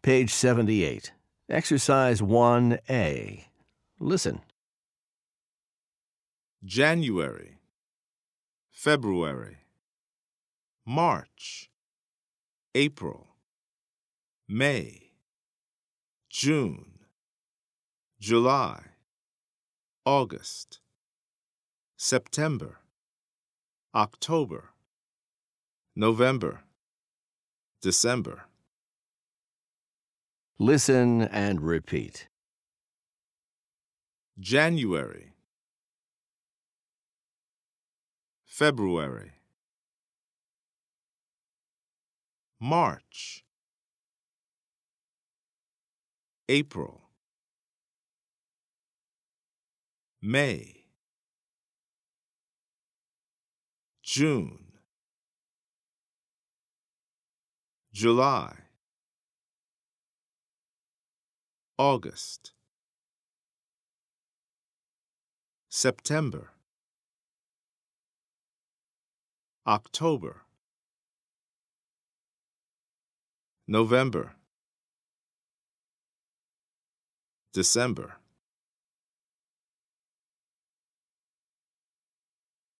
Page 78. Exercise 1A. Listen. January, February, March, April, May, June, July, August, September, October, November, December. Listen and repeat. January, February, March, April, May, June, July, August, September, October, November, December.